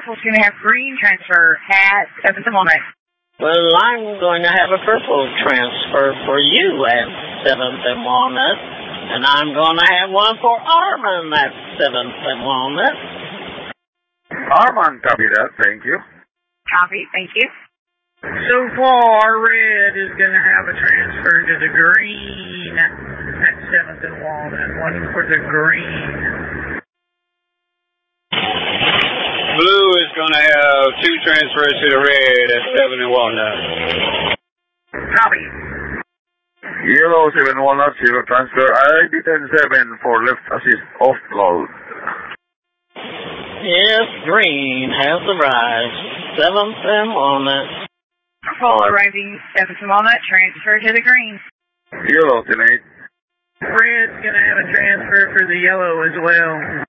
Purple's going to have green transfer at 7th and Walnut. Well, I'm going to have a purple transfer for you at 7th and Walnut. And I'm going to have one for Armand at 7th and Walnut. Armand, copy that. Thank you. Copy, thank you. So far, red is going to have a transfer to the green at 7th and Walnut. One for the green. Blue is going to have 2 transfers to the red at 7 and Walnut. Copy. Yellow 7 Walnut, 0 transfer. ID 10-7 for left assist offload. Yes, green has arrived. 7th and Walnut. Purple arriving 7th and Walnut, transfer to the green. Yellow 10-8. Red's going to have a transfer for the yellow as well.